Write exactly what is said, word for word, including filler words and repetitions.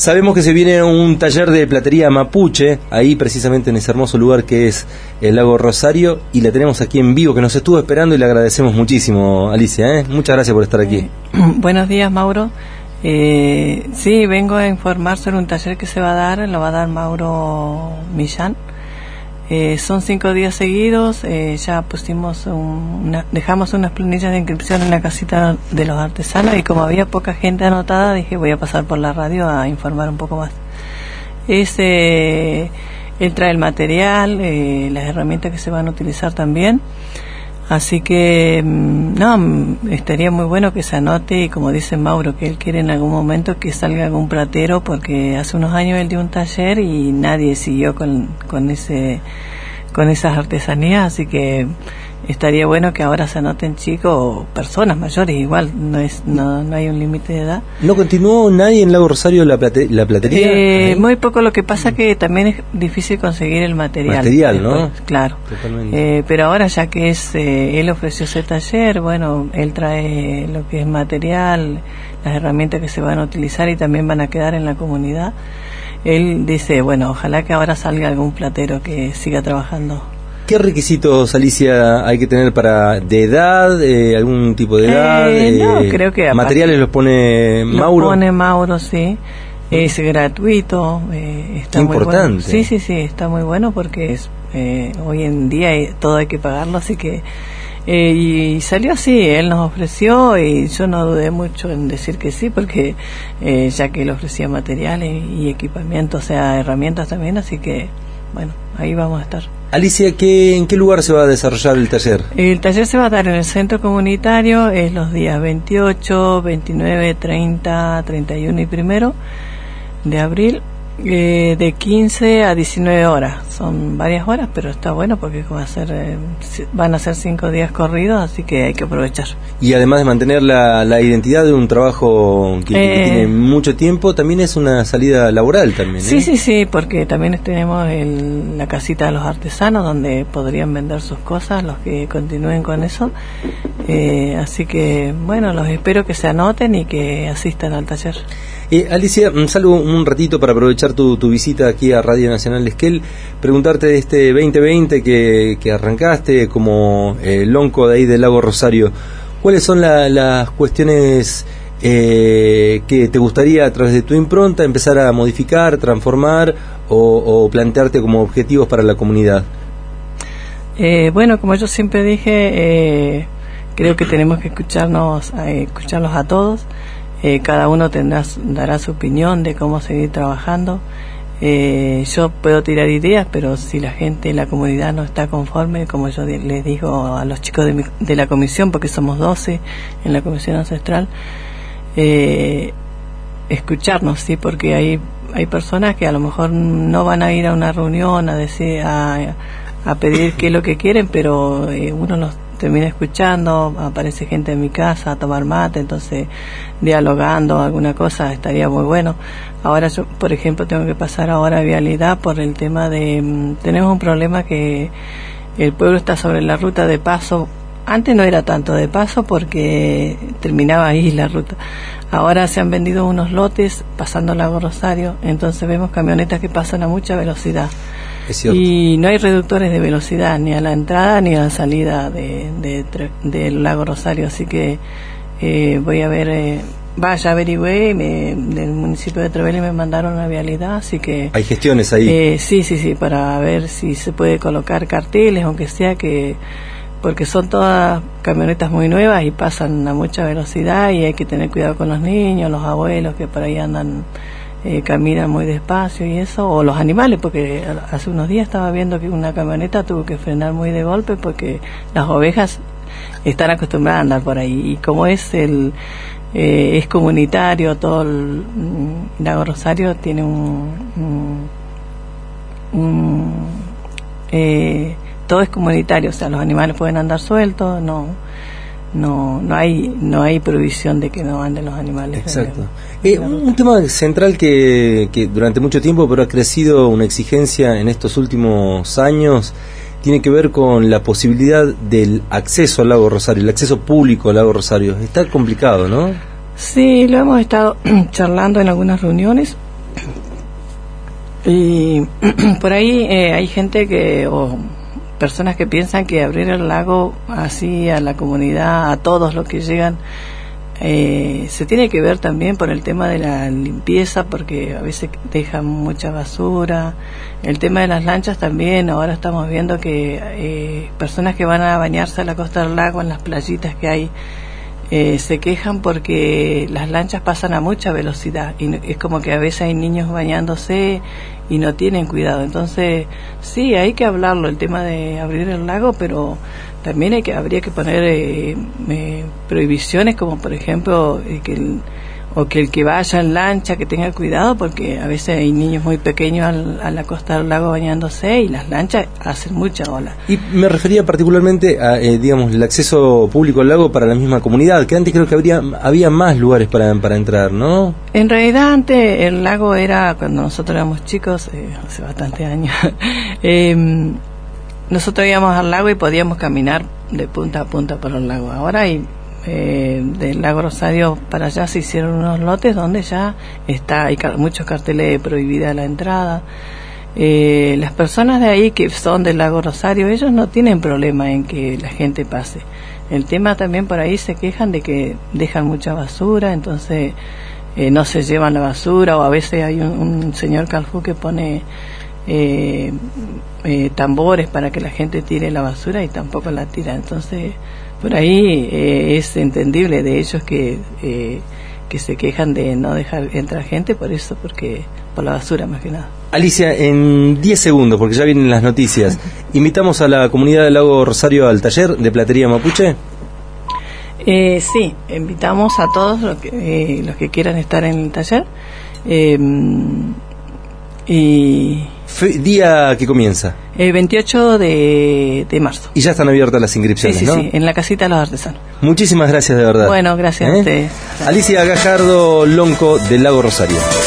Sabemos que se viene un taller de platería mapuche, ahí precisamente en ese hermoso lugar que es el Lago Rosario, y la tenemos aquí en vivo, que nos estuvo esperando y le agradecemos muchísimo, Alicia, ¿eh? Muchas gracias por estar aquí. Eh, buenos días, Mauro. Eh, sí, vengo a informar sobre un taller que se va a dar, lo va a dar Mauro Millán. Eh, son cinco días seguidos, eh, ya pusimos un, una, dejamos unas planillas de inscripción en la casita de los artesanos, y como había poca gente anotada, dije voy a pasar por la radio a informar un poco más. Es, eh, él trae el material, eh, las herramientas que se van a utilizar también, así que no, estaría muy bueno que se anote, y como dice Mauro, que él quiere en algún momento que salga algún platero, porque hace unos años él dio un taller y nadie siguió con, con ese con esas artesanías, así que estaría bueno que ahora se anoten chicos o personas mayores, igual no es no, no hay un límite de edad. ¿No continuó nadie en Lago Rosario la, plate, la platería? Eh, muy poco, lo que pasa que también es difícil conseguir el material. Material, ¿no? Después, claro. Totalmente. Eh, pero ahora ya que es eh, él ofreció ese taller, bueno, él trae lo que es material, las herramientas que se van a utilizar y también van a quedar en la comunidad. Él dice, bueno, ojalá que ahora salga algún platero que siga trabajando. ¿Qué requisitos, Alicia, hay que tener para de edad, eh, algún tipo de edad? Eh, no, eh, creo que materiales los pone Mauro. Los pone Mauro, sí. Es gratuito. Eh, está Qué muy importante. Bueno. Sí, sí, sí, está muy bueno porque es, eh, hoy en día todo hay que pagarlo, así que eh, y salió así. Él nos ofreció y yo no dudé mucho en decir que sí, porque eh, ya que él ofrecía materiales y equipamiento, o sea, herramientas también, así que bueno, ahí vamos a estar. Alicia, ¿qué, ¿en qué lugar se va a desarrollar el taller? El taller se va a dar en el centro comunitario, es los días veintiocho, veintinueve, treinta, treinta y uno y primero de abril, eh, de quince a diecinueve horas. Son varias horas, pero está bueno porque va a ser, eh, van a ser cinco días corridos, así que hay que aprovechar. Y además de mantener la, la identidad de un trabajo que, eh, que tiene mucho tiempo, también es una salida laboral también, ¿eh? Sí, sí, sí, porque también tenemos el, la casita de los artesanos donde podrían vender sus cosas los que continúen con eso. Eh, así que, bueno, los espero que se anoten y que asistan al taller. Eh, Alicia, salgo un ratito para aprovechar tu, tu visita aquí a Radio Nacional Esquel, preguntarte de este veinte veinte que, que arrancaste como eh, lonco de ahí del Lago Rosario. ¿Cuáles son la, las cuestiones eh, que te gustaría a través de tu impronta empezar a modificar, transformar o, o plantearte como objetivos para la comunidad? Eh, bueno, como yo siempre dije, eh, creo que tenemos que escucharnos, eh, escucharlos a todos. Eh, cada uno tendrá, dará su opinión de cómo seguir trabajando. Eh, yo puedo tirar ideas, pero si la gente, la comunidad no está conforme, como yo de, les digo a los chicos de, mi, de la comisión, porque somos doce en la comisión ancestral, eh, escucharnos, sí, porque hay hay personas que a lo mejor no van a ir a una reunión a decir a, a pedir qué es lo que quieren, pero eh, uno los termina escuchando, aparece gente en mi casa a tomar mate, entonces dialogando alguna cosa estaría muy bueno. Ahora yo, por ejemplo, tengo que pasar ahora a vialidad por el tema de, tenemos un problema que el pueblo está sobre la ruta de paso. Antes no era tanto de paso porque terminaba ahí la ruta. Ahora se han vendido unos lotes pasando el Lago Rosario, entonces vemos camionetas que pasan a mucha velocidad. Y no hay reductores de velocidad ni a la entrada ni a la salida de, de, de, del Lago Rosario, así que eh, voy a ver, eh, vaya, averigüé, me, del municipio de Trevelin me mandaron una vialidad, así que... ¿Hay gestiones ahí? Eh, sí, sí, sí, para ver si se puede colocar carteles, aunque sea que... porque son todas camionetas muy nuevas y pasan a mucha velocidad y hay que tener cuidado con los niños, los abuelos que por ahí andan... Eh, caminan muy despacio y eso, o los animales, porque hace unos días estaba viendo que una camioneta tuvo que frenar muy de golpe porque las ovejas están acostumbradas a andar por ahí, y como es el eh, es comunitario, todo el Lago Rosario tiene un, un, un eh, todo es comunitario, o sea, los animales pueden andar sueltos, no no no hay no hay prohibición de que no anden los animales. Exacto. Eh, un tema central que, que durante mucho tiempo pero ha crecido una exigencia en estos últimos años tiene que ver con la posibilidad del acceso al Lago Rosario, el acceso público al Lago Rosario. Está complicado, ¿no? Sí, lo hemos estado charlando en algunas reuniones Y por ahí eh, hay gente que, o personas que piensan que abrir el lago así a la comunidad, a todos los que llegan, eh, se tiene que ver también por el tema de la limpieza, porque a veces dejan mucha basura. El tema de las lanchas también, ahora estamos viendo que eh, personas que van a bañarse a la costa del lago, en las playitas que hay, Eh, se quejan porque las lanchas pasan a mucha velocidad y no, es como que a veces hay niños bañándose y no tienen cuidado. Entonces sí, hay que hablarlo, el tema de abrir el lago, pero también hay que habría que poner eh, eh, prohibiciones, como por ejemplo eh, que el, o que el que vaya en lancha que tenga cuidado, porque a veces hay niños muy pequeños al, a la costa del lago bañándose y las lanchas hacen mucha ola. Y me refería particularmente a, eh, digamos, el acceso público al lago para la misma comunidad, que antes creo que habría, había más lugares para, para entrar, ¿no? En realidad antes el lago era, cuando nosotros éramos chicos, eh, hace bastantes años, eh, nosotros íbamos al lago y podíamos caminar de punta a punta por el lago. Ahora hay Eh, del lago Rosario para allá se hicieron unos lotes donde ya está, hay car- muchos carteles de prohibida la entrada. Eh, las personas de ahí que son del lago Rosario, ellos no tienen problema en que la gente pase. El tema también por ahí se quejan de que dejan mucha basura, entonces eh, no se llevan la basura, o a veces hay un, un señor Calfú que pone eh, eh, tambores para que la gente tire la basura y tampoco la tira. Entonces por ahí eh, es entendible de ellos que eh, que se quejan de no dejar entrar gente por eso, porque por la basura más que nada. Alicia, en diez segundos, porque ya vienen las noticias, ¿invitamos a la comunidad del lago Rosario al taller de platería mapuche? Eh, sí, invitamos a todos los que, eh, los que quieran estar en el taller. Eh, y Fe- día que comienza. el veintiocho de, de marzo. Y ya están abiertas las inscripciones, Sí, sí, ¿no? sí, en la casita de los artesanos. Muchísimas gracias, de verdad. Bueno, gracias ¿Eh? a ustedes. Alicia Gajardo Lonco del lago Rosario.